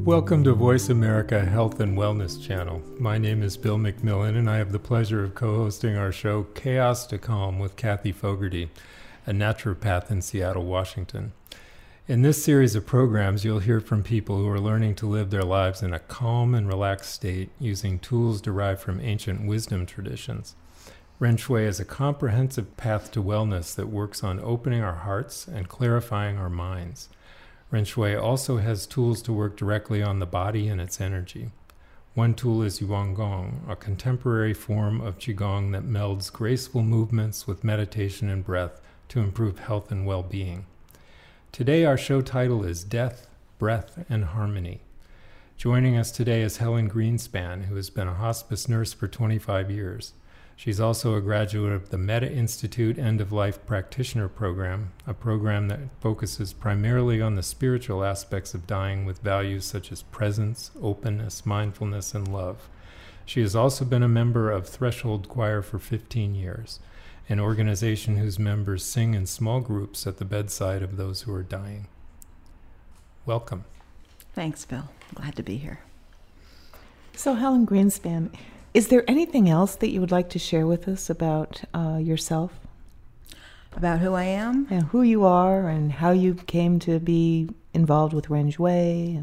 Welcome to Voice America Health and Wellness Channel. My name is Bill McMillan, and I have the pleasure of co-hosting our show Chaos to Calm with Kathy Fogarty, a naturopath in Seattle, Washington. In this series of programs, you'll hear from people who are learning to live their lives in a calm and relaxed state using tools derived from ancient wisdom traditions. Ren Shui is a comprehensive path to wellness that works on opening our hearts and clarifying our minds. Ren Shui also has tools to work directly on the body and its energy. One tool is Yuan Gong, a contemporary form of Qigong that melds graceful movements with meditation and breath to improve health and well-being. Today our show title is Death, Breath, and Harmony. Joining us today is Helen Greenspan, who has been a hospice nurse for 25 years. She's also a graduate of the Metta Institute End-of-Life Practitioner Program, a program that focuses primarily on the spiritual aspects of dying with values such as presence, openness, mindfulness, and love. She has also been a member of Threshold Choir for 15 years, an organization whose members sing in small groups at the bedside of those who are dying. Welcome. Thanks, Bill. Glad to be here. So, Helen Greenspan, is there anything else that you would like to share with us about yourself? About who I am? Yeah, who you are and how you came to be involved with Ren Shui.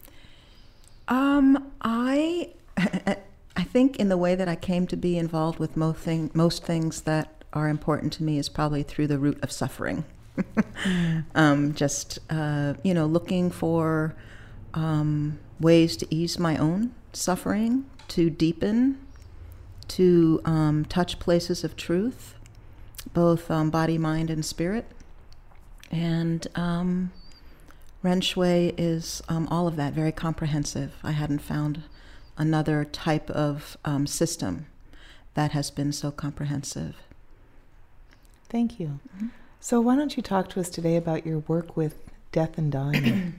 I think in the way that I came to be involved with most things that are important to me is probably through the root of suffering. Looking for ways to ease my own suffering, to deepen, to touch places of truth, both body, mind, and spirit. And Ren Shui is all of that, very comprehensive. I hadn't found another type of system that has been so comprehensive. Thank you. Mm-hmm. So why don't you talk to us today about your work with death and dying?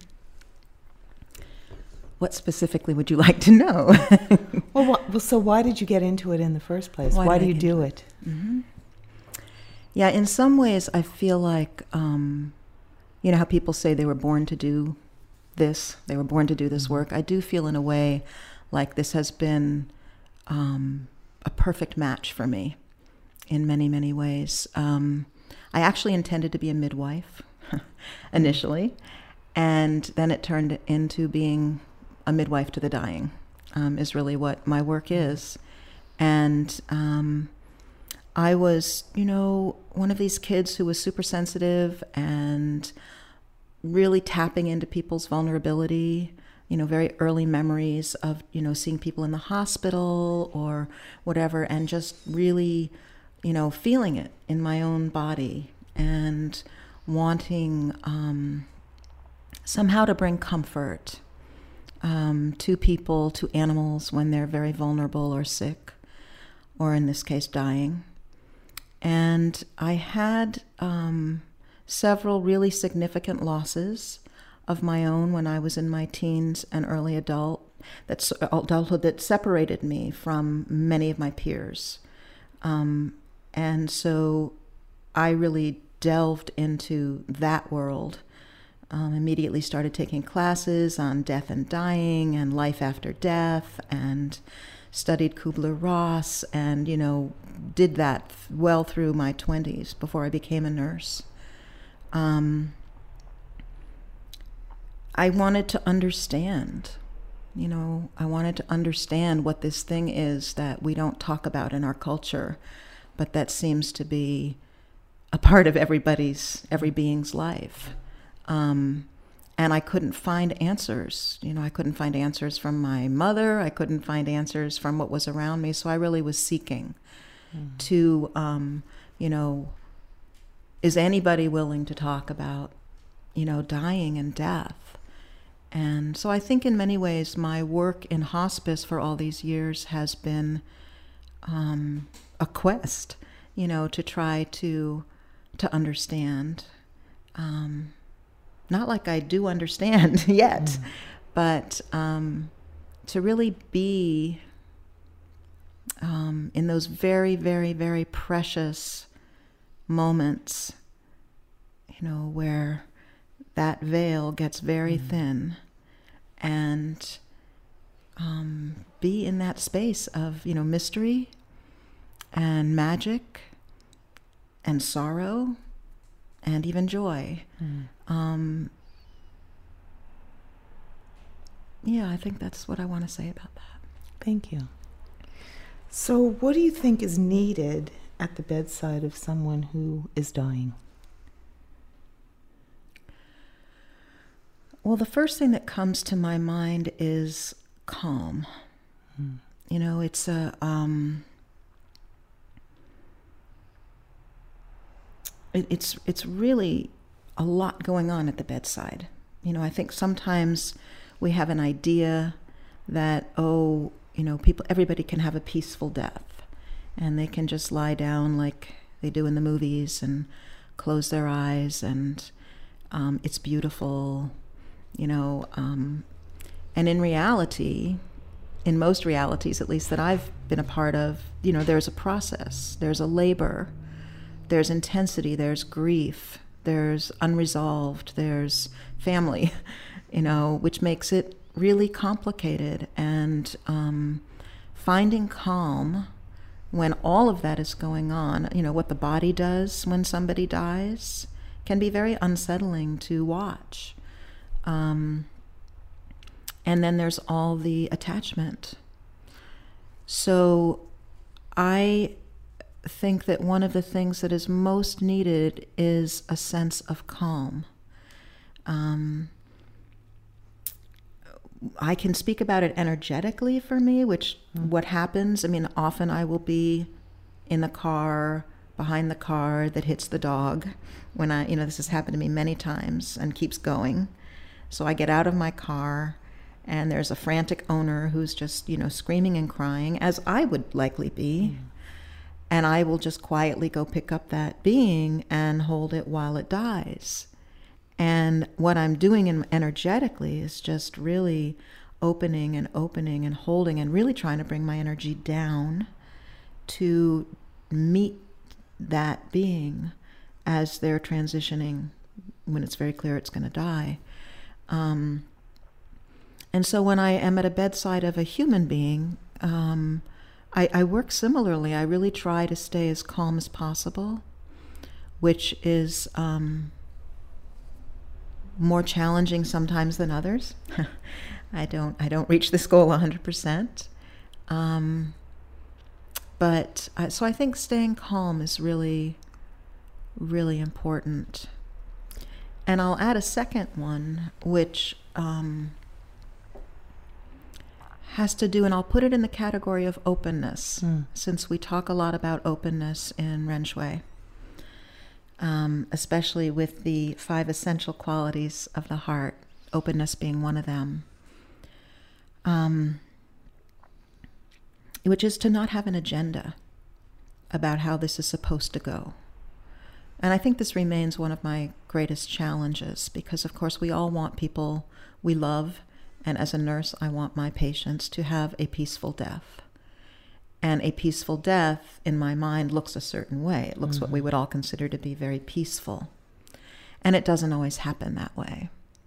What specifically would you like to know? So why did you get into it in the first place? Why do you do it? Mm-hmm. Yeah, in some ways I feel like, you know how people say they were born to do this, they were born to do this work. I do feel in a way like this has been a perfect match for me in many, many ways. I actually intended to be a midwife initially, and then it turned into being a midwife to the dying, is really what my work is. And I was, one of these kids who was super sensitive and really tapping into people's vulnerability, very early memories of, seeing people in the hospital or whatever, and just really, feeling it in my own body and wanting somehow to bring comfort to people, to animals when they're very vulnerable or sick, or in this case, dying. And I had several really significant losses of my own when I was in my teens and early adulthood that separated me from many of my peers. And so I really delved into that world. Immediately started taking classes on death and dying and life after death, and studied Kubler-Ross, and, did that well through my 20s before I became a nurse. I wanted to understand, I wanted to understand what this thing is that we don't talk about in our culture, but that seems to be a part of every being's life. And I couldn't find answers. I couldn't find answers from my mother. I couldn't find answers from what was around me. So I really was seeking to, is anybody willing to talk about, dying and death? And so I think in many ways my work in hospice for all these years has been a quest, to try to understand. Not like I do understand yet, but to really be in those very, very, very precious moments, where that veil gets very thin and be in that space of, mystery and magic and sorrow and even joy. Yeah, I think that's what I want to say about that. Thank you. So what do you think is needed at the bedside of someone who is dying? Well, the first thing that comes to my mind is calm. It's it's really a lot going on at the bedside. I think sometimes we have an idea that, everybody can have a peaceful death, and they can just lie down like they do in the movies and close their eyes, and it's beautiful, and in reality, in most realities, at least that I've been a part of, there's a process, there's a labor, there's intensity, there's grief, there's unresolved, there's family, which makes it really complicated. And finding calm when all of that is going on, what the body does when somebody dies can be very unsettling to watch. And then there's all the attachment. So I think that one of the things that is most needed is a sense of calm. I can speak about it energetically for me, which what happens, often I will be in the car, behind the car that hits the dog when this has happened to me many times and keeps going. So I get out of my car and there's a frantic owner who's just, screaming and crying, as I would likely be. And I will just quietly go pick up that being and hold it while it dies. And what I'm doing energetically is just really opening and holding and really trying to bring my energy down to meet that being as they're transitioning when it's very clear it's going to die. And so when I am at a bedside of a human being, I work similarly. I really try to stay as calm as possible, which is more challenging sometimes than others. I don't reach this goal 100%. So I think staying calm is really, really important. And I'll add a second one, which has to do, and I'll put it in the category of openness, since we talk a lot about openness in Ren Shui, especially with the 5 essential qualities of the heart, openness being one of them, which is to not have an agenda about how this is supposed to go. And I think this remains one of my greatest challenges because, of course, we all want people we love, and as a nurse, I want my patients to have a peaceful death. And a peaceful death, in my mind, looks a certain way. It looks what we would all consider to be very peaceful. And it doesn't always happen that way.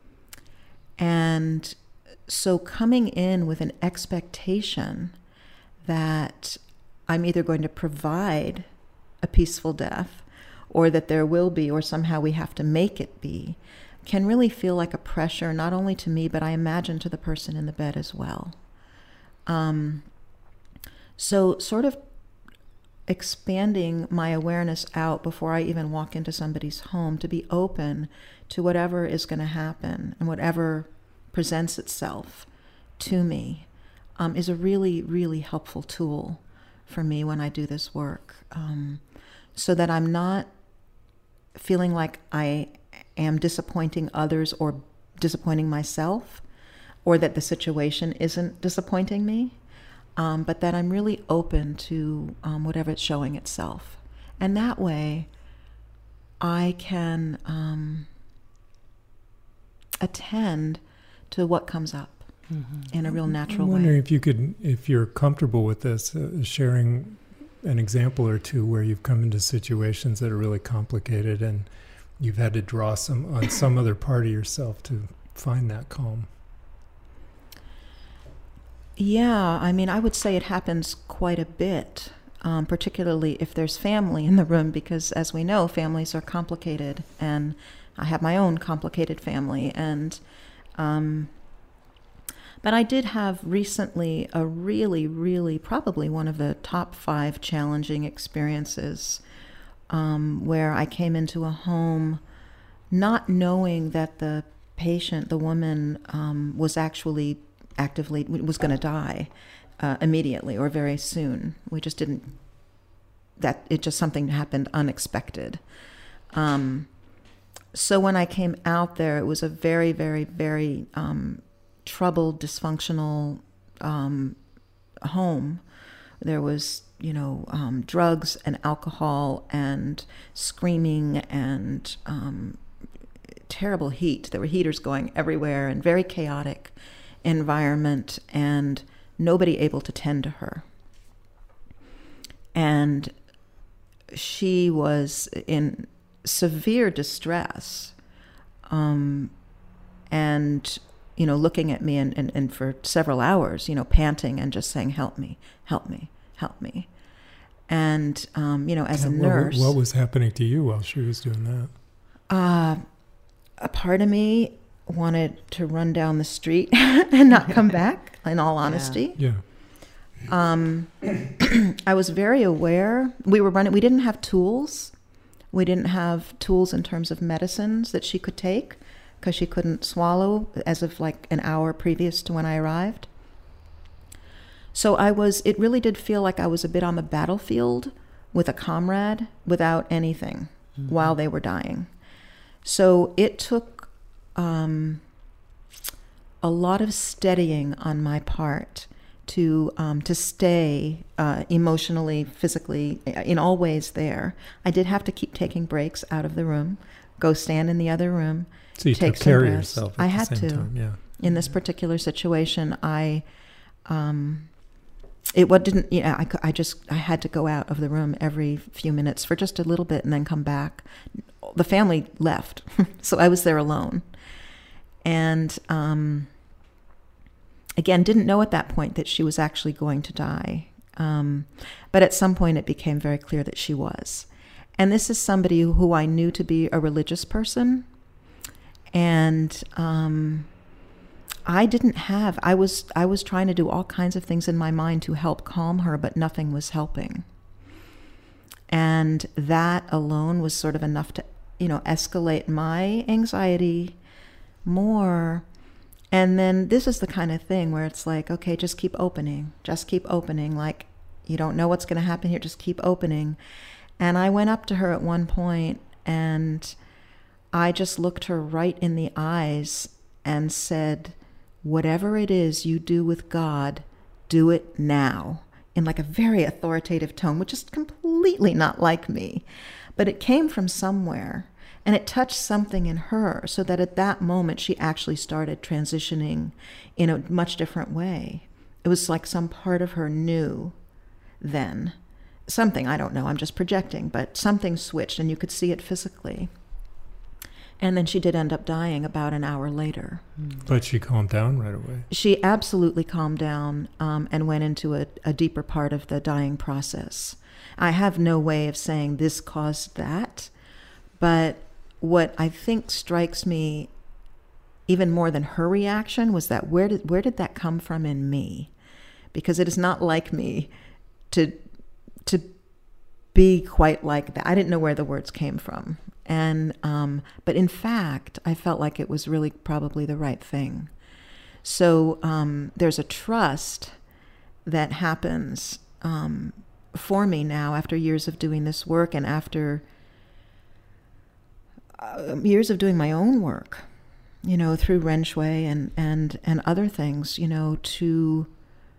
And so coming in with an expectation that I'm either going to provide a peaceful death, or that there will be, or somehow we have to make it be, can really feel like a pressure, not only to me, but I imagine to the person in the bed as well. So sort of expanding my awareness out before I even walk into somebody's home to be open to whatever is going to happen and whatever presents itself to me is a really, really helpful tool for me when I do this work, so that I'm not feeling like I am disappointing others or disappointing myself, or that the situation isn't disappointing me, but that I'm really open to whatever it's showing itself. And that way I can attend to what comes up in a real natural way. I'm wondering if you're comfortable with this, sharing an example or two where you've come into situations that are really complicated and you've had to draw on some other part of yourself to find that calm. Yeah, I mean, I would say it happens quite a bit, particularly if there's family in the room, because as we know, families are complicated, and I have my own complicated family. And but I did have recently a really, really, probably one of the top 5 challenging experiences, where I came into a home not knowing that the patient, the woman, was actually actively was going to die immediately or very soon. We just didn't. It just something happened unexpected. So when I came out there, it was a very, very, very troubled, dysfunctional home. There was, drugs and alcohol and screaming and terrible heat. There were heaters going everywhere and very chaotic environment, and nobody able to tend to her. And she was in severe distress, and looking at me and for several hours, panting and just saying, "Help me, help me, help me." And as a nurse, what was happening to you while she was doing that? A part of me wanted to run down the street and not come back, in all honesty. Yeah. I was very aware. We didn't have tools. We didn't have tools in terms of medicines that she could take, because she couldn't swallow as of like an hour previous to when I arrived. So it really did feel like I was a bit on the battlefield with a comrade without anything while they were dying. So it took a lot of steadying on my part to stay emotionally, physically, in all ways there. I did have to keep taking breaks out of the room, go stand in the other room, so you take took care some of breaths. yourself at I the had same to. time, yeah. In this particular situation, I had to go out of the room every few minutes for just a little bit and then come back. The family left, so I was there alone. And again, didn't know at that point that she was actually going to die. But at some point it became very clear that she was. And this is somebody who I knew to be a religious person. And I was trying to do all kinds of things in my mind to help calm her, but nothing was helping. And that alone was sort of enough to, escalate my anxiety more. And then this is the kind of thing where it's like, okay, just keep opening. Like, you don't know what's going to happen here. Just keep opening. And I went up to her at one point and I just looked her right in the eyes and said, whatever it is you do with God, do it now, in like a very authoritative tone, which is completely not like me. But it came from somewhere, and it touched something in her, so that at that moment she actually started transitioning in a much different way. It was like some part of her knew then. Something, I don't know, I'm just projecting, but something switched, and you could see it physically. And then she did end up dying about an hour later. But she calmed down right away. She absolutely calmed down and went into a deeper part of the dying process. I have no way of saying this caused that, but what I think strikes me even more than her reaction was that where did that come from in me? Because it is not like me to be quite like that. I didn't know where the words came from. And but in fact, I felt like it was really probably the right thing. So there's a trust that happens for me now after years of doing this work and after years of doing my own work, through Ren Shui and other things, to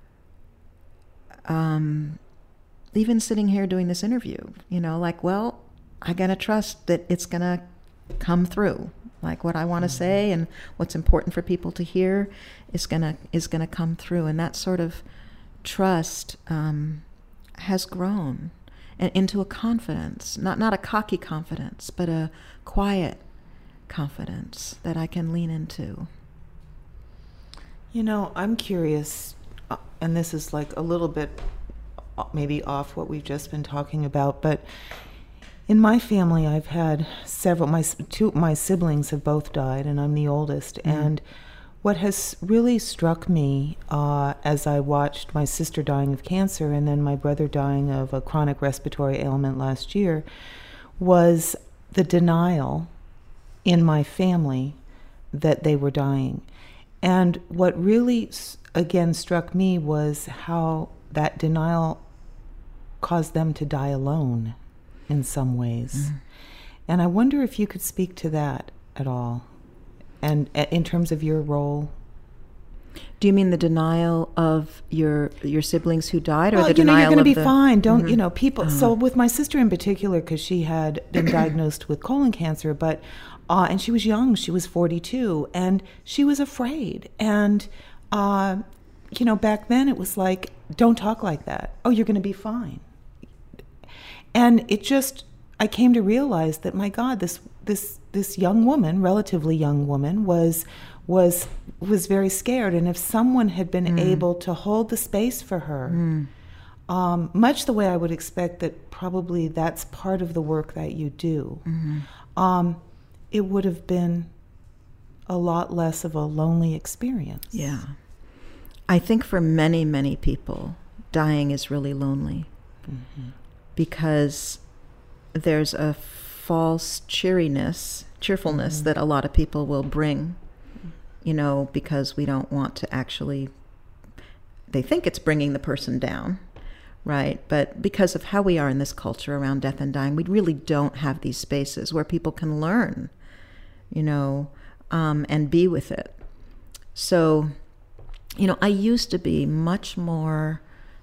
even sitting here doing this interview, well, I gotta trust that it's gonna come through. Like what I want to say and what's important for people to hear is gonna come through, and that sort of trust has grown and into a confidence, not a cocky confidence, but a quiet confidence that I can lean into. I'm curious. and this is like a little bit maybe off what we've just been talking about, but in my family, I've had several. My siblings have both died, and I'm the oldest. Mm. And what has really struck me as I watched my sister dying of cancer and then my brother dying of a chronic respiratory ailment last year was the denial in my family that they were dying. And what really, again, struck me was how that denial caused them to die alone in some ways. Mm. And I wonder if you could speak to that at all, and in terms of your role. Do you mean the denial of your siblings who died, or well, the denial you're going to be the... fine. Don't people? So with my sister in particular, because she had been diagnosed with colon cancer, but and she was young. She was 42, and she was afraid. And back then it was like, don't talk like that. Oh, you're going to be fine. And it just, I came to realize that, my God, this young woman, relatively young woman, was very scared. And if someone had been able to hold the space for her, much the way I would expect that probably that's part of the work that you do, it would have been a lot less of a lonely experience. Yeah. I think for many, many people, dying is really lonely. Mm-hmm. Because there's a false cheerfulness that a lot of people will bring, because we don't want to actually, they think it's bringing the person down, right? But because of how we are in this culture around death and dying, we really don't have these spaces where people can learn, and be with it. So, I used to be much more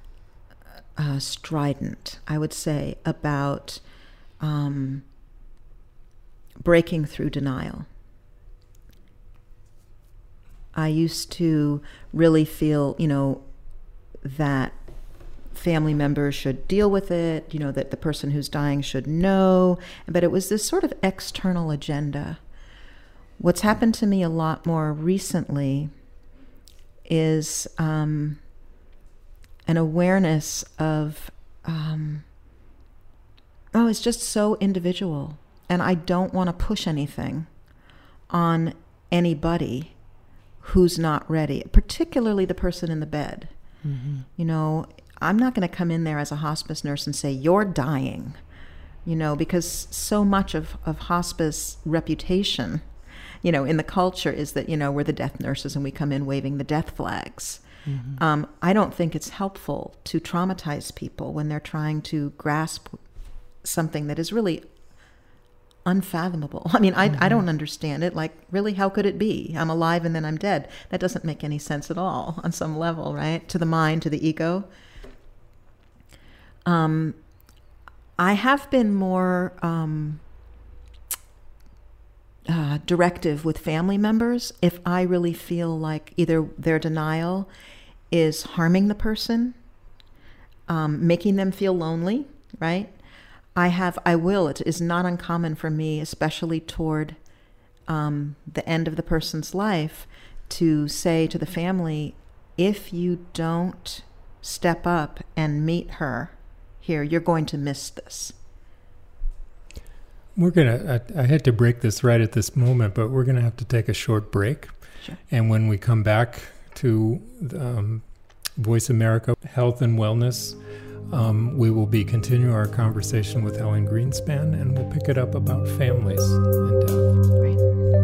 strident, I would say, about breaking through denial. I used to really feel, that family members should deal with it, that the person who's dying should know, but it was this sort of external agenda. What's happened to me a lot more recently is an awareness of, it's just so individual. And I don't want to push anything on anybody who's not ready, particularly the person in the bed. Mm-hmm. I'm not going to come in there as a hospice nurse and say, you're dying, because so much of hospice reputation, in the culture is that, we're the death nurses and we come in waving the death flags. Mm-hmm. I don't think it's helpful to traumatize people when they're trying to grasp something that is really unfathomable. I mean, I don't understand it. Like, really, how could it be? I'm alive and then I'm dead. That doesn't make any sense at all on some level, right? To the mind, to the ego. I have been more directive with family members if I really feel like either their denial is harming the person, making them feel lonely, right? It is not uncommon for me, especially toward the end of the person's life, to say to the family, if you don't step up and meet her here, you're going to miss this. I had to break this right at this moment, but we're going to have to take a short break. Sure. And when we come back to Voice America Health and Wellness, we will be continuing our conversation with Helen Greenspan, and we'll pick it up about families and death. Great.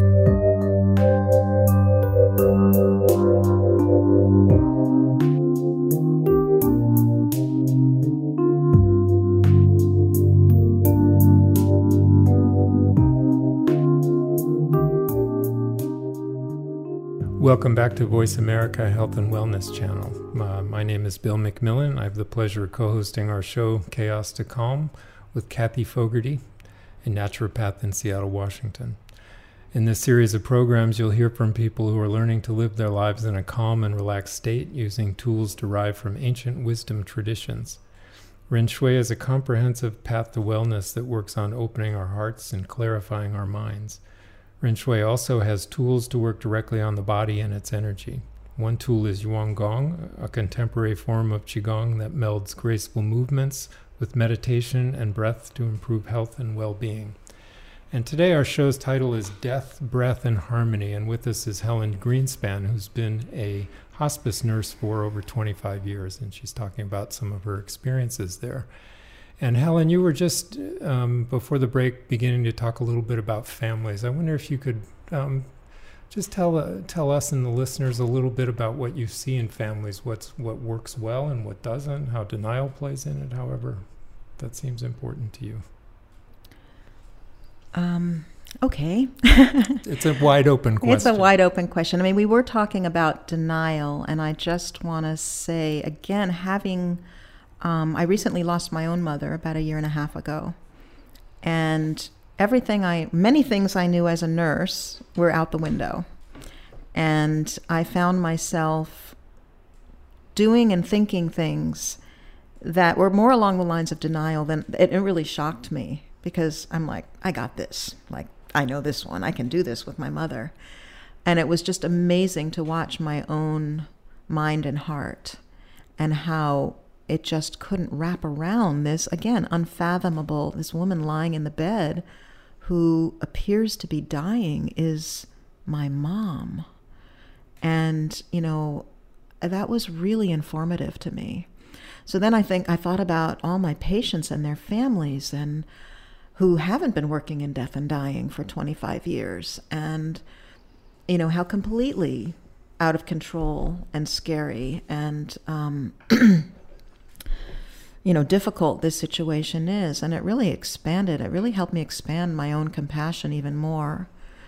Welcome back to Voice America Health and Wellness Channel. My name is Bill McMillan. I have the pleasure of co-hosting our show, Chaos to Calm, with Kathy Fogarty, a naturopath in Seattle, Washington. In this series of programs, you'll hear from people who are learning to live their lives in a calm and relaxed state using tools derived from ancient wisdom traditions. Ren Shui is a comprehensive path to wellness that works on opening our hearts and clarifying our minds. Ren Shui also has tools to work directly on the body and its energy. One tool is Yuan Gong, a contemporary form of Qigong that melds graceful movements with meditation and breath to improve health and well-being. And today our show's title is Death, Breath, and Harmony, and with us is Helen Greenspan, who's been a hospice nurse for over 25 years, and she's talking about some of her experiences there. And Helen, you were just, before the break, beginning to talk a little bit about families. I wonder if you could just tell us and the listeners a little bit about what you see in families, what works well and what doesn't, how denial plays in it, however that seems important to you. Okay. It's a wide open question. It's a wide open question. I mean, we were talking about denial, and I just want to say, again, I recently lost my own mother about 1.5 years ago, and many things I knew as a nurse were out the window. And I found myself doing and thinking things that were more along the lines of denial than it really shocked me, because I'm like, I got this. Like, I know this one. I can do this with my mother. And it was just amazing to watch my own mind and heart and how it just couldn't wrap around this, again, unfathomable, this woman lying in the bed who appears to be dying is my mom. And, that was really informative to me. So then I thought about all my patients and their families and who haven't been working in death and dying for 25 years, and, how completely out of control and scary and, difficult this situation is. And it really helped me expand my own compassion even more.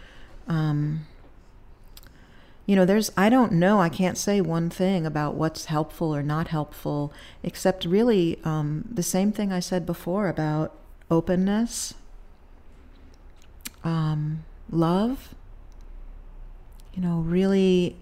I don't know, I can't say one thing about what's helpful or not helpful, except really the same thing I said before about openness, love, really,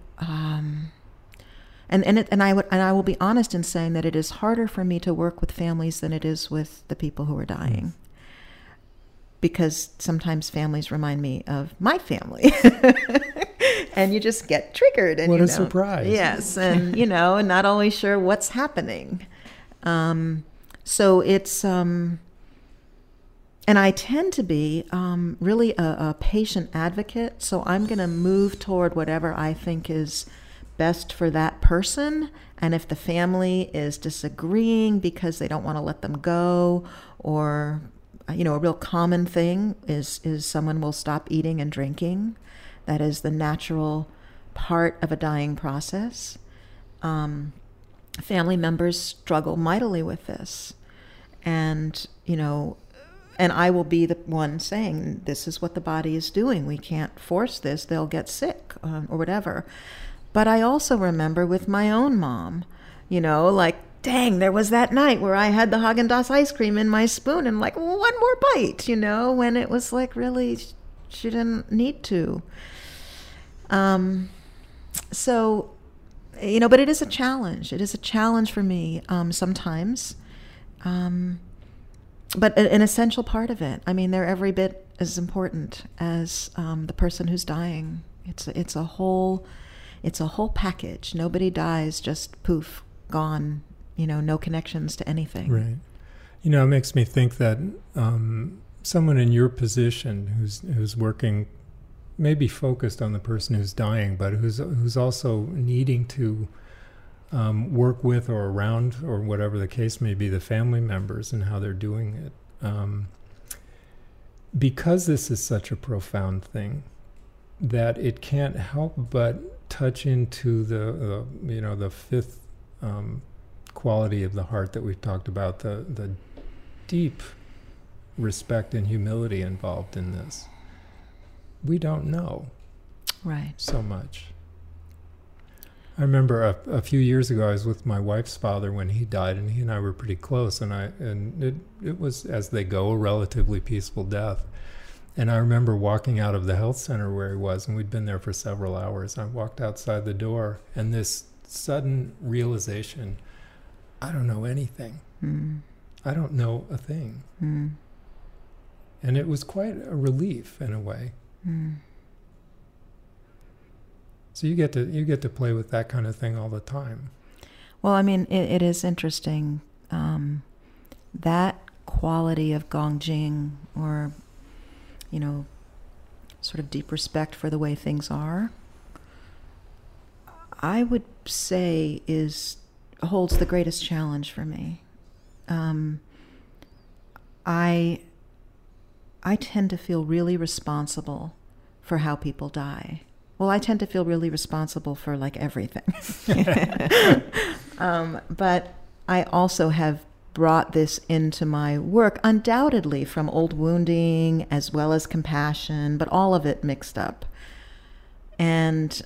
and I will be honest in saying that it is harder for me to work with families than it is with the people who are dying. Because sometimes families remind me of my family. And you just get triggered. And, what a surprise. Yes, and, and not always sure what's happening. So it's, and I tend to be really a patient advocate. So I'm going to move toward whatever I think is best for that person. And if the family is disagreeing because they don't want to let them go, or a real common thing is someone will stop eating and drinking. That is the natural part of a dying process. Family members struggle mightily with this. And, and I will be the one saying, this is what the body is doing. We can't force this. They'll get sick or whatever. But I also remember with my own mom, like, dang, there was that night where I had the Haagen-Dazs ice cream in my spoon and like, one more bite, when it was like, really, she didn't need to. So, but it is a challenge. It is a challenge for me sometimes, but an essential part of it. I mean, they're every bit as important as the person who's dying. It's a whole package. Nobody dies just poof, gone. No connections to anything. Right. It makes me think that someone in your position who's working, maybe focused on the person who's dying, but who's also needing to work with or around, or whatever the case may be, the family members and how they're doing it. Because this is such a profound thing, that it can't help but touch into the fifth quality of the heart that we've talked about, the deep respect and humility involved in this. We don't know so much. I remember a few years ago, I was with my wife's father when he died, and he and I were pretty close, and it was, as they go, a relatively peaceful death. And I remember walking out of the health center where he was, and we'd been there for several hours. I walked outside the door, and this sudden realization, I don't know anything. I don't know a thing. And it was quite a relief in a way. So you get to play with that kind of thing all the time. Well, I mean, it is interesting. That quality of Gongjing, or, sort of deep respect for the way things are, I would say holds the greatest challenge for me. I tend to feel really responsible for how people die. Well, I tend to feel really responsible for like everything. But I also have brought this into my work, undoubtedly from old wounding as well as compassion, but all of it mixed up. And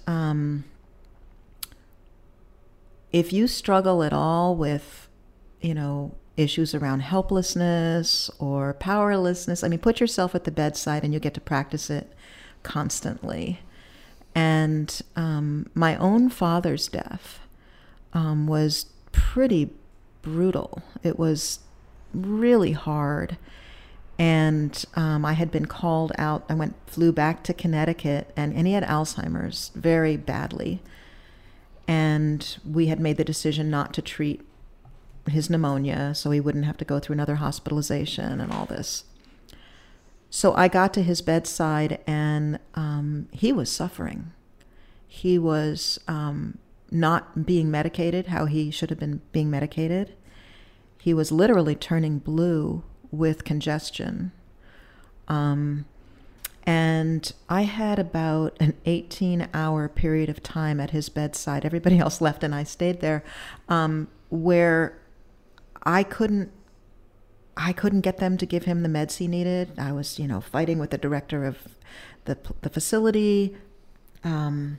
if you struggle at all with, issues around helplessness or powerlessness, I mean, put yourself at the bedside and you get to practice it constantly. And my own father's death was pretty brutal. It was really hard. And I had been called out. I flew back to Connecticut, and he had Alzheimer's very badly. And we had made the decision not to treat his pneumonia so he wouldn't have to go through another hospitalization and all this. So I got to his bedside, and he was suffering. He was not being medicated how he should have been being medicated. He was literally turning blue with congestion. And I had about an 18-hour period of time at his bedside. Everybody else left, and I stayed there, where I couldn't get them to give him the meds he needed. I was, fighting with the director of the facility. And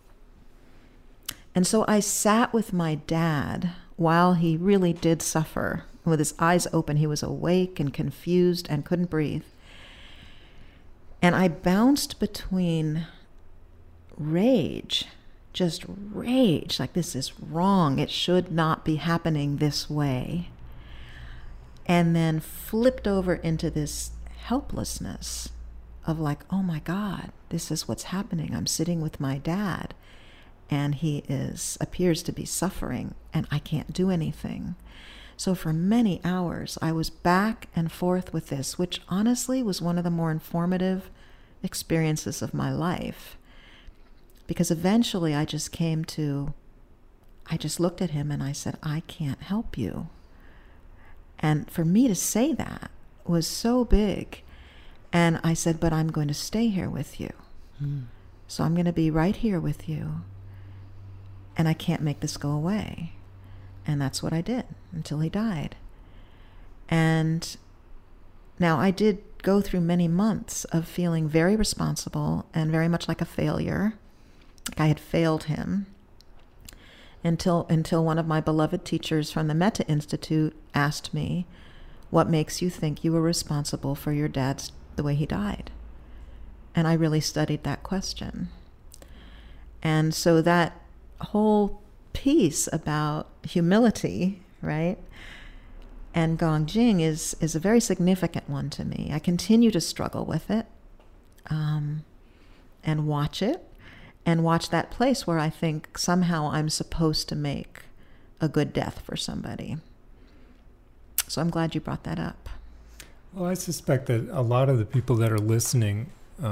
so I sat with my dad while he really did suffer. With his eyes open, he was awake and confused and couldn't breathe. And I bounced between rage, just rage, like this is wrong, it should not be happening this way, and then flipped over into this helplessness of like, oh my God, this is what's happening. I'm sitting with my dad, and he appears to be suffering, and I can't do anything. So for many hours, I was back and forth with this, which honestly was one of the more informative experiences of my life. Because eventually I just looked at him and I said, I can't help you. And for me to say that was so big. And I said, but I'm going to stay here with you. So I'm going to be right here with you. And I can't make this go away. And that's what I did until he died. And now I did go through many months of feeling very responsible and very much like a failure. Like I had failed him until one of my beloved teachers from the Metta Institute asked me, what makes you think you were responsible for your dad's the way he died? And I really studied that question. And so that whole piece about humility, right, and Gongjing is a very significant one to me. I continue to struggle with it, and watch that place where I think somehow I'm supposed to make a good death for somebody. So I'm glad you brought that up. Well, I suspect that a lot of the people that are listening,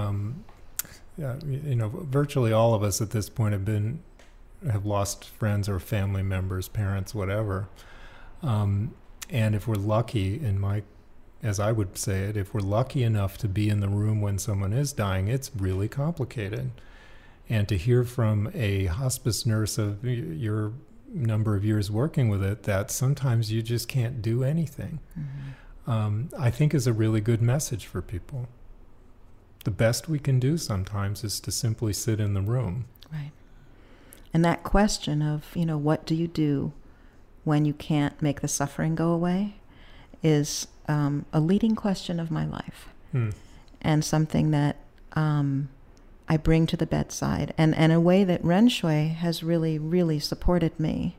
virtually all of us at this point have lost friends or family members, parents, whatever. And if we're lucky, as I would say it, if we're lucky enough to be in the room when someone is dying, it's really complicated. And to hear from a hospice nurse of your number of years working with it, that sometimes you just can't do anything, I think is a really good message for people. The best we can do sometimes is to simply sit in the room. Right. And that question of, what do you do when you can't make the suffering go away is a leading question of my life. And something that I bring to the bedside, and a way that Ren Shui has really, really supported me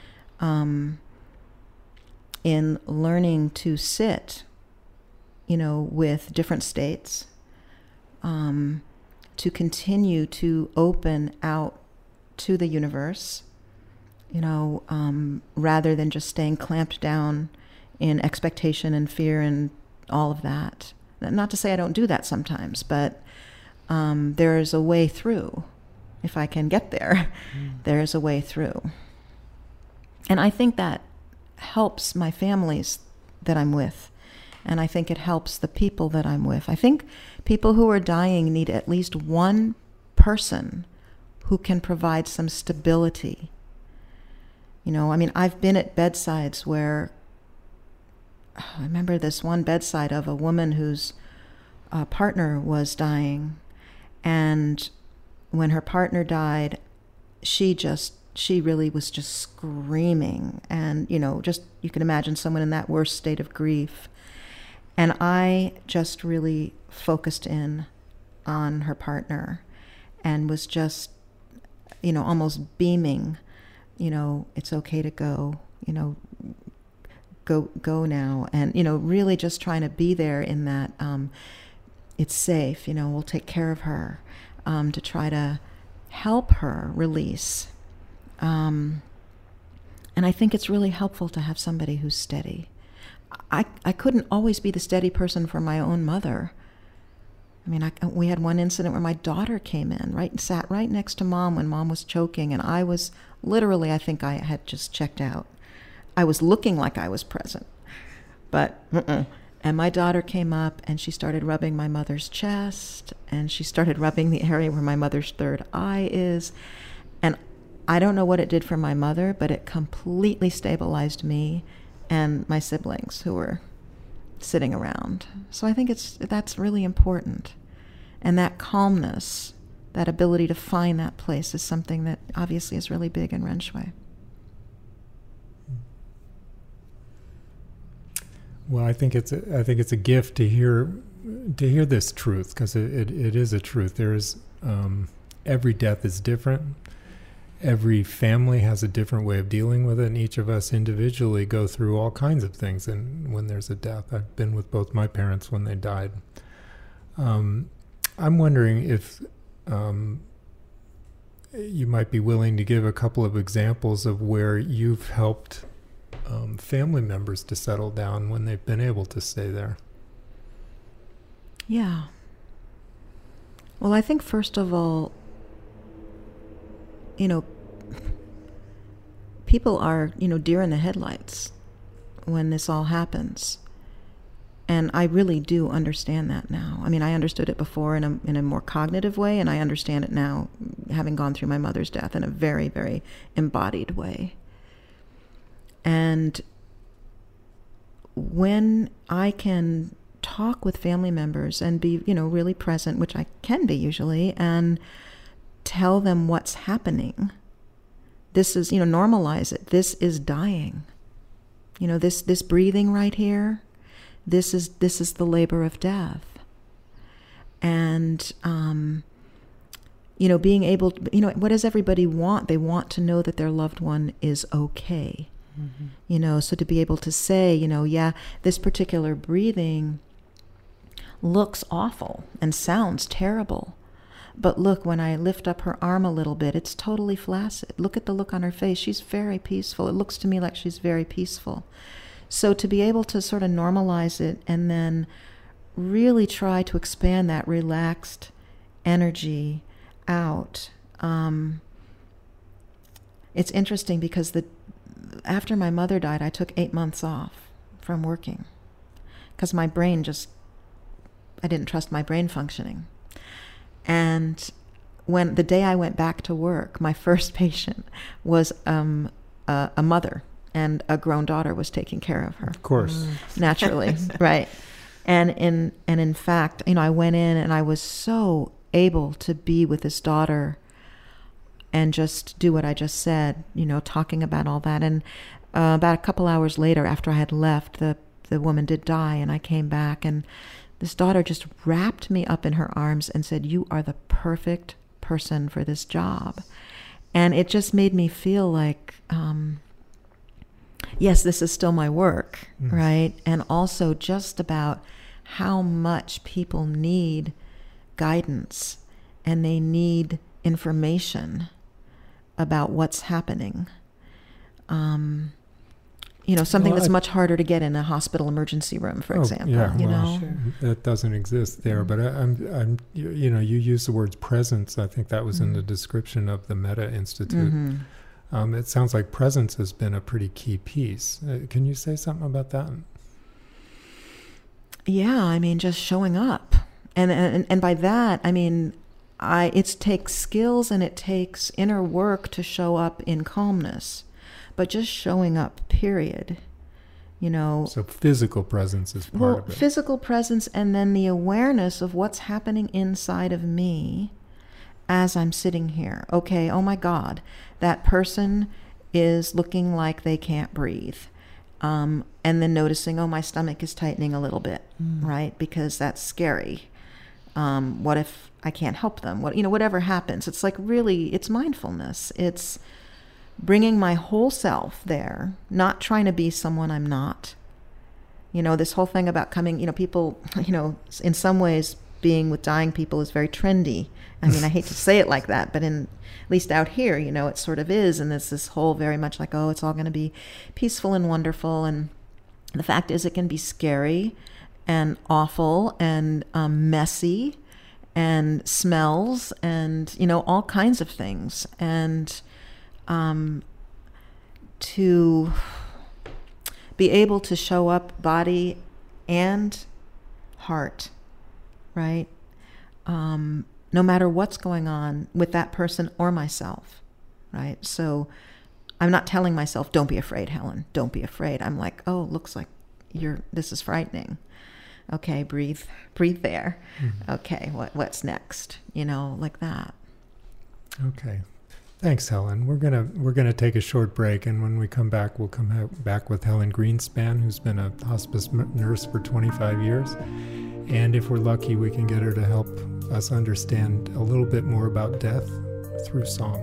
in learning to sit, with different states, to continue to open out to the universe, rather than just staying clamped down in expectation and fear and all of that. Not to say I don't do that sometimes, but there is a way through. If I can get there, there is a way through. And I think that helps my families that I'm with. And I think it helps the people that I'm with. I think people who are dying need at least one person who can provide some stability. I've been at bedsides where, I remember this one bedside of a woman whose partner was dying. And when her partner died, she really was just screaming. And, you can imagine someone in that worst state of grief. And I just really focused in on her partner and was just, almost beaming, it's okay to go, go now. And, really just trying to be there in that, it's safe, we'll take care of her, to try to help her release. And I think it's really helpful to have somebody who's steady. I couldn't always be the steady person for my own mother. We had one incident where my daughter came in, sat right next to Mom when Mom was choking, and I was literally, I think I had just checked out. I was looking like I was present, but And my daughter came up and she started rubbing my mother's chest, and she started rubbing the area where my mother's third eye is. And I don't know what it did for my mother, but it completely stabilized me and my siblings who were sitting around. So I think that's really important. And that calmness, that ability to find that place, is something that obviously is really big in Ren Shui. Well, I think it's a gift to hear this truth, because it is a truth. There is every death is different. Every family has a different way of dealing with it, and each of us individually go through all kinds of things. And when there's a death, I've been with both my parents when they died. I'm wondering if you might be willing to give a couple of examples of where you've helped family members to settle down when they've been able to stay there. Yeah. Well, I think first of all, people are, deer in the headlights when this all happens. And I really do understand that now. I mean, I understood it before in a more cognitive way, and I understand it now, having gone through my mother's death, in a very, very embodied way. And when I can talk with family members and be, really present, which I can be usually, and tell them what's happening. This is, normalize it. This is dying. This breathing right here, this is the labor of death. And, being able to, what does everybody want? They want to know that their loved one is okay. Mm-hmm. So to be able to say, yeah, this particular breathing looks awful and sounds terrible. But look, when I lift up her arm a little bit, it's totally flaccid. Look at the look on her face. She's very peaceful. It looks to me like she's very peaceful. So to be able to sort of normalize it and then really try to expand that relaxed energy out. It's interesting because after my mother died, I took 8 months off from working because my brain I didn't trust my brain functioning. And when the day I went back to work, my first patient was a mother, and a grown daughter was taking care of her. Of course. Naturally, right. And in fact, I went in and I was so able to be with this daughter and just do what I just said, talking about all that. And about a couple hours later, after I had left, the woman did die, and I came back, and this daughter just wrapped me up in her arms and said, "You are the perfect person for this job." And it just made me feel like, yes, this is still my work, right? And also just about how much people need guidance and they need information about what's happening. Something that's much harder to get in a hospital emergency room, for example. Yeah, Sure. That doesn't exist there. But you use the words presence. I think that was in the description of the Metta Institute. Mm-hmm. It sounds like presence has been a pretty key piece. Can you say something about that? Yeah, I mean, just showing up. And by that, I mean, it takes skills and it takes inner work to show up in calmness. But just showing up, period. So physical presence is part of it. Physical presence, and then the awareness of what's happening inside of me as I'm sitting here. Okay, oh my God, that person is looking like they can't breathe. And then noticing, oh, my stomach is tightening a little bit, right? Because that's scary. What if I can't help them? Whatever happens. It's like really, it's mindfulness. It's bringing my whole self there, not trying to be someone I'm not. This whole thing about coming, people, in some ways being with dying people is very trendy. I mean, I hate to say it like that, but at least out here, it sort of is. And there's this whole very much like, oh, it's all going to be peaceful and wonderful. And the fact is it can be scary and awful and messy and smells and, all kinds of things. And to be able to show up body and heart, right? No matter what's going on with that person or myself, right? So I'm not telling myself, don't be afraid, Helen, don't be afraid. I'm like, oh, looks like this is frightening. Okay, breathe there. Mm-hmm. Okay, what's next? Like that. Okay. Thanks, Helen. We're gonna take a short break, and when we come back, we'll come back with Helen Greenspan, who's been a hospice nurse for 25 years. And if we're lucky, we can get her to help us understand a little bit more about death through song.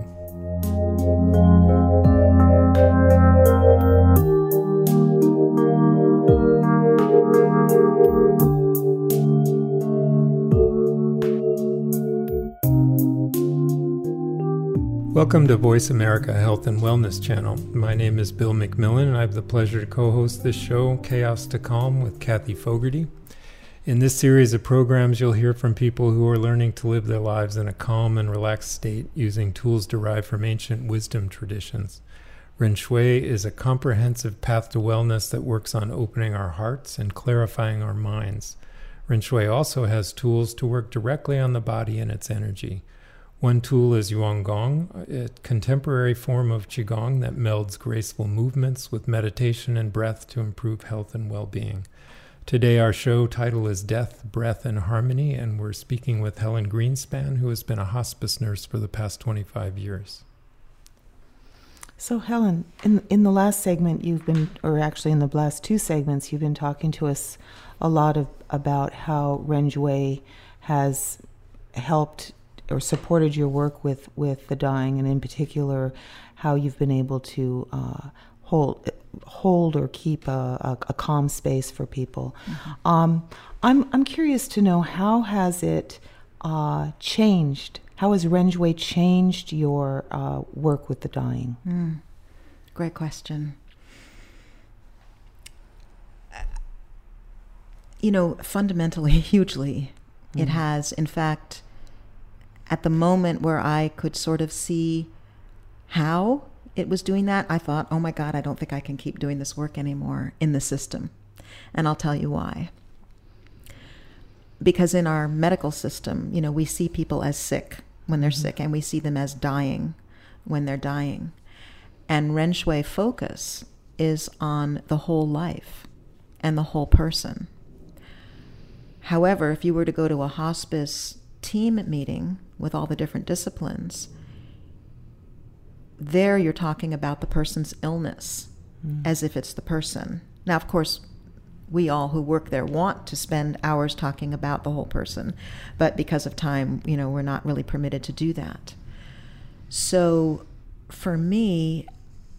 Welcome to Voice America Health and Wellness Channel. My name is Bill McMillan, and I have the pleasure to co-host this show, Chaos to Calm, with Kathy Fogarty. In this series of programs, you'll hear from people who are learning to live their lives in a calm and relaxed state using tools derived from ancient wisdom traditions. Ren Shui is a comprehensive path to wellness that works on opening our hearts and clarifying our minds. Ren Shui also has tools to work directly on the body and its energy. One tool is Yuan Gong, a contemporary form of Qigong that melds graceful movements with meditation and breath to improve health and well-being. Today our show title is Death, Breath, and Harmony, and we're speaking with Helen Greenspan, who has been a hospice nurse for the past 25 years. So Helen, in the last segment in the last two segments, you've been talking to us a lot about how Ren Shui has helped or supported your work with the dying, and in particular, how you've been able to hold or keep a calm space for people. Mm-hmm. I'm curious to know, how has it changed? How has Ren Shui changed your work with the dying? Great question. Fundamentally, hugely, it has. In fact, at the moment where I could sort of see how it was doing that, I thought, oh my God, I don't think I can keep doing this work anymore in the system. And I'll tell you why. Because in our medical system, we see people as sick when they're sick, and we see them as dying when they're dying. And Ren Shui focus is on the whole life and the whole person. However, if you were to go to a hospice team meeting with all the different disciplines, there you're talking about the person's illness as if it's the person. Now, of course, we all who work there want to spend hours talking about the whole person, but because of time, we're not really permitted to do that. So for me,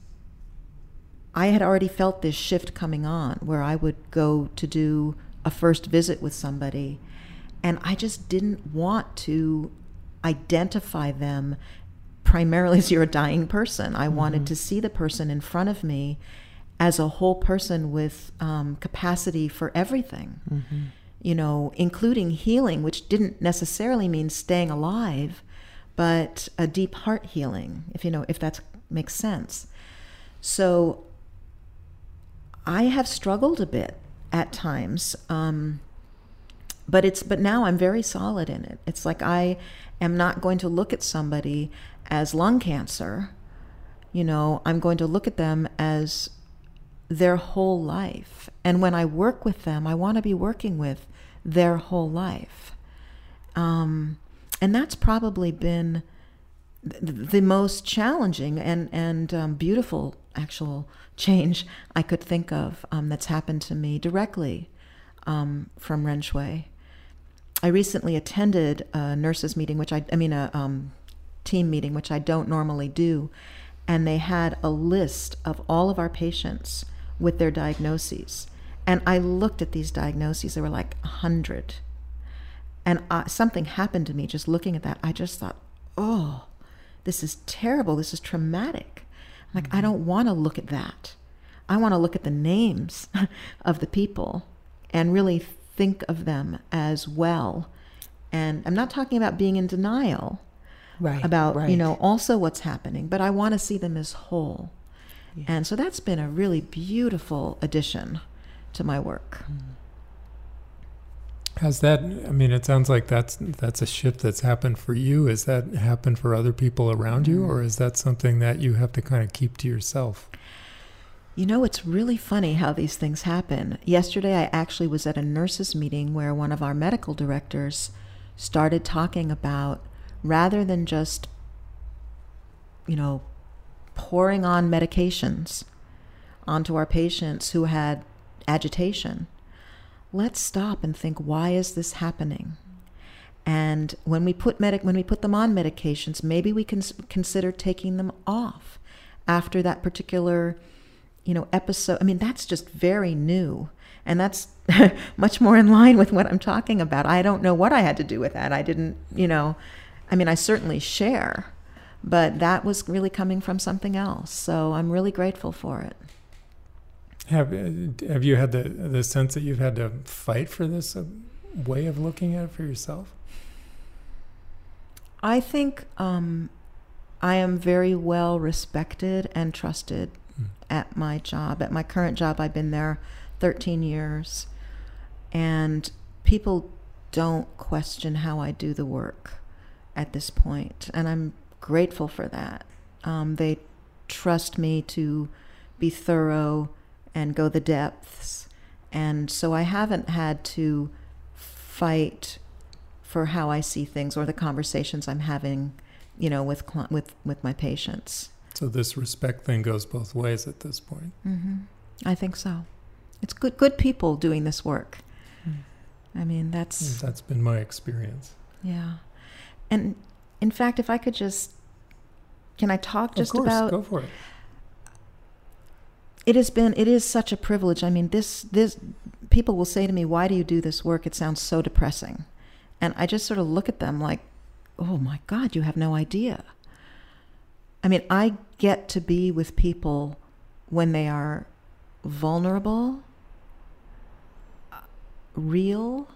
I had already felt this shift coming on, where I would go to do a first visit with somebody, and I just didn't want to identify them primarily as you're a dying person. I wanted to see the person in front of me as a whole person with capacity for everything, you know, including healing, which didn't necessarily mean staying alive, but a deep heart healing, if that makes sense. So I have struggled a bit at times, but now I'm very solid in it. It's like I am not going to look at somebody as lung cancer. You know, I'm going to look at them as their whole life. And when I work with them, I want to be working with their whole life. And that's probably been the most challenging and beautiful actual change I could think of that's happened to me directly from Ren Shui. I recently attended a nurses meeting, a team meeting, which I don't normally do, and they had a list of all of our patients with their diagnoses. And I looked at these diagnoses, there were like 100. And something happened to me just looking at that. I just thought, oh, this is terrible. This is traumatic. Like, I don't want to look at that. I want to look at the names of the people and really think of them as well. And I'm not talking about being in denial about, also what's happening, but I want to see them as whole. Yeah. And so that's been a really beautiful addition to my work. Has that, it sounds like that's a shift that's happened for you. Has that happened for other people around you, or is that something that you have to kind of keep to yourself? You know, it's really funny how these things happen. Yesterday, I actually was at a nurses meeting where one of our medical directors started talking about, rather than just, pouring on medications onto our patients who had agitation, let's stop and think, why is this happening? And when we put them on medications, maybe we can consider taking them off after that particular, episode. That's just very new, and that's much more in line with what I'm talking about. I don't know what I had to do with that. I didn't, I certainly share, but that was really coming from something else. So I'm really grateful for it. Have you had the sense that you've had to fight for this way of looking at it for yourself? I think I am very well respected and trusted at my job. At my current job, I've been there 13 years, and people don't question how I do the work at this point, and I'm grateful for that. They trust me to be thorough and go the depths, and so I haven't had to fight for how I see things or the conversations I'm having, with my patients. So this respect thing goes both ways at this point. Mm-hmm. I think so. It's good people doing this work. That's been my experience. Yeah, and in fact, if I could can I talk just about? Of course, go for it. It is such a privilege. This people will say to me, "Why do you do this work? It sounds so depressing." And I just sort of look at them like, "Oh my God, you have no idea." I get to be with people when they are vulnerable, real.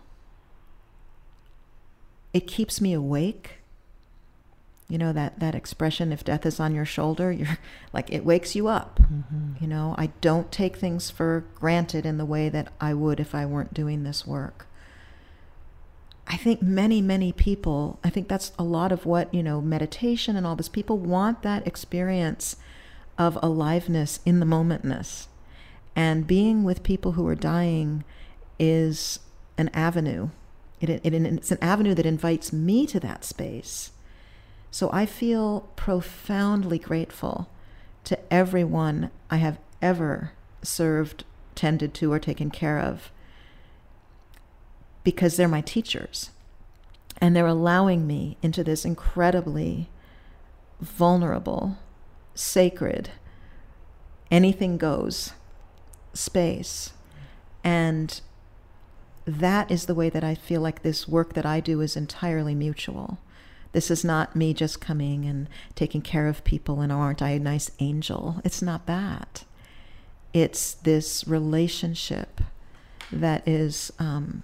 It keeps me awake. That expression, if death is on your shoulder, you're like, it wakes you up. Mm-hmm. I don't take things for granted in the way that I would if I weren't doing this work. I think many, many people, I think that's a lot of what, meditation and all this, people want that experience of aliveness in the momentness. And being with people who are dying is an avenue. It's an avenue that invites me to that space. So I feel profoundly grateful to everyone I have ever served, tended to, or taken care of, because they're my teachers. And they're allowing me into this incredibly vulnerable, sacred, anything goes space. And that is the way that I feel like this work that I do is entirely mutual. This is not me just coming and taking care of people and aren't I a nice angel? It's not that. It's this relationship that is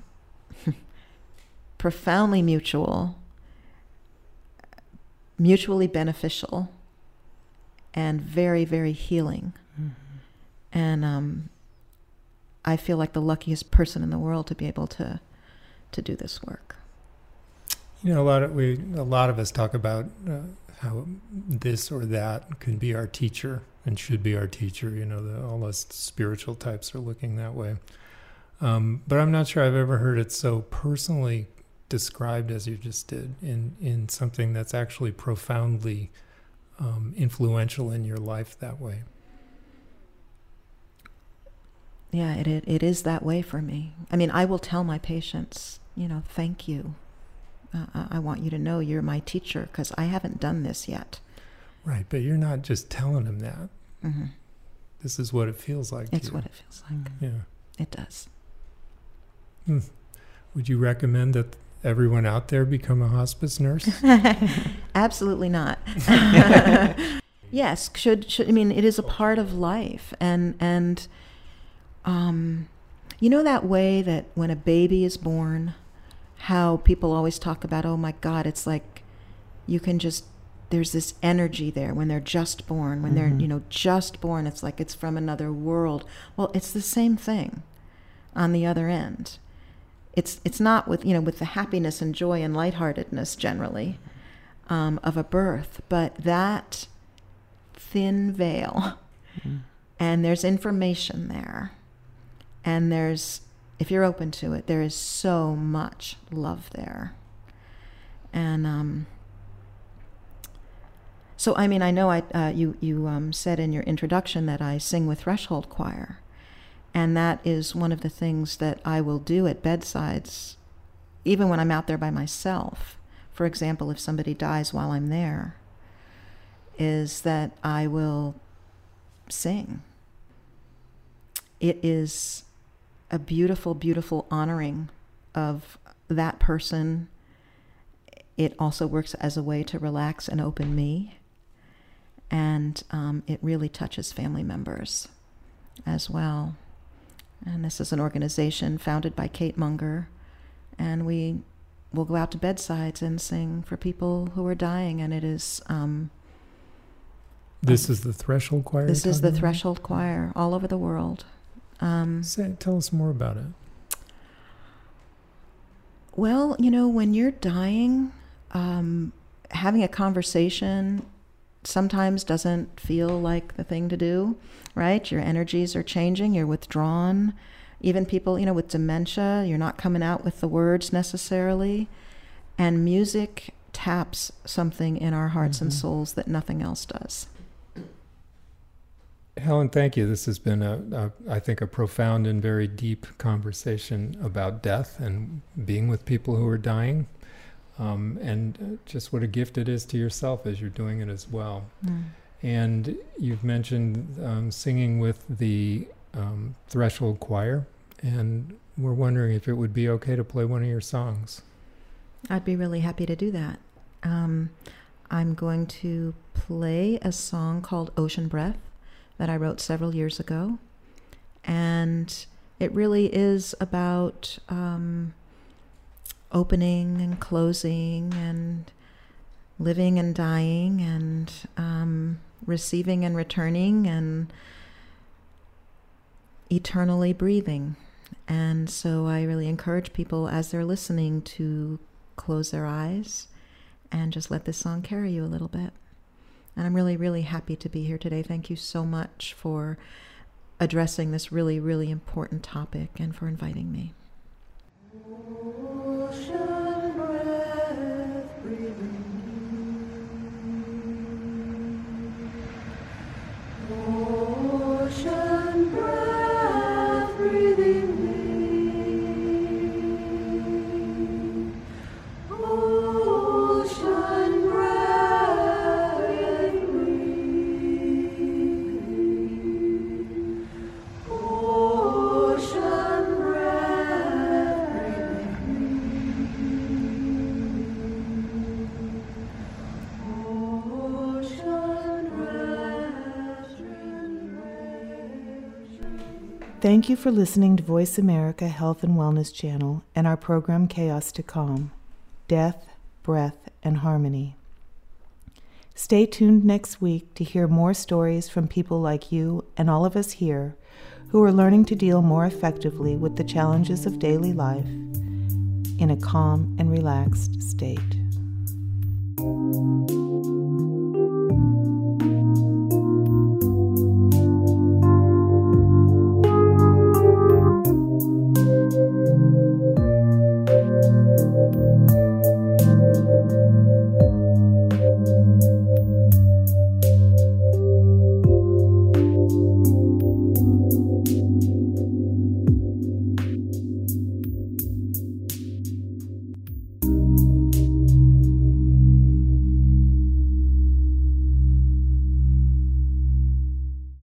profoundly mutual, mutually beneficial, and very, very healing. Mm-hmm. And I feel like the luckiest person in the world to be able to do this work. You know, a lot of us talk about how this or that could be our teacher and should be our teacher. You know, all us spiritual types are looking that way. But I'm not sure I've ever heard it so personally described as you just did in something that's actually profoundly influential in your life that way. Yeah, it is that way for me. I mean, I will tell my patients, you know, thank you. I want you to know you're my teacher because I haven't done this yet. Right, but you're not just telling them that. Mm-hmm. This is what it feels like. It's what it feels like. Yeah. It does. Would you recommend that everyone out there become a hospice nurse? Absolutely not. Yes, should I mean, it is a part of life. And you know that way that when a baby is born, how people always talk about, oh my God, it's like you can just, there's this energy there when they're just born, when they're, you know, just born, it's like it's from another world. Well, it's the same thing on the other end. It's not with, you know, with the happiness and joy and lightheartedness generally of a birth, but that thin veil, and there's information there, and there's, if you're open to it, there is so much love there. And so, I mean, I know you said in your introduction that I sing with Threshold Choir, and that is one of the things that I will do at bedsides, even when I'm out there by myself. For example, if somebody dies while I'm there, is that I will sing. It is a beautiful, beautiful honoring of that person. It also works as a way to relax and open me. And it really touches family members as well. And this is an organization founded by Kate Munger. And we will go out to bedsides and sing for people who are dying. And it is... this is the Threshold Choir? This is the Threshold Choir all over the world. Tell us more about it. Well, you know, when you're dying, having a conversation sometimes doesn't feel like the thing to do, right? Your energies are changing, you're withdrawn. Even people, you know, with dementia, you're not coming out with the words necessarily. And music taps something in our hearts and souls that nothing else does. Helen, thank you. This has been, I think, a profound and very deep conversation about death and being with people who are dying, and just what a gift it is to yourself as you're doing it as well. And you've mentioned singing with the Threshold Choir, and we're wondering if it would be okay to play one of your songs. I'd be really happy to do that. I'm going to play a song called Ocean Breath that I wrote several years ago. And it really is about opening and closing and living and dying and receiving and returning and eternally breathing. And so I really encourage people as they're listening to close their eyes and just let this song carry you a little bit. And I'm really, really happy to be here today. Thank you so much for addressing this really, really important topic and for inviting me. Ocean breath, breathing. Ocean breath, breathing. Thank you for listening to Voice America Health and Wellness Channel and our program Chaos to Calm, Death, Breath, and Harmony. Stay tuned next week to hear more stories from people like you and all of us here who are learning to deal more effectively with the challenges of daily life in a calm and relaxed state.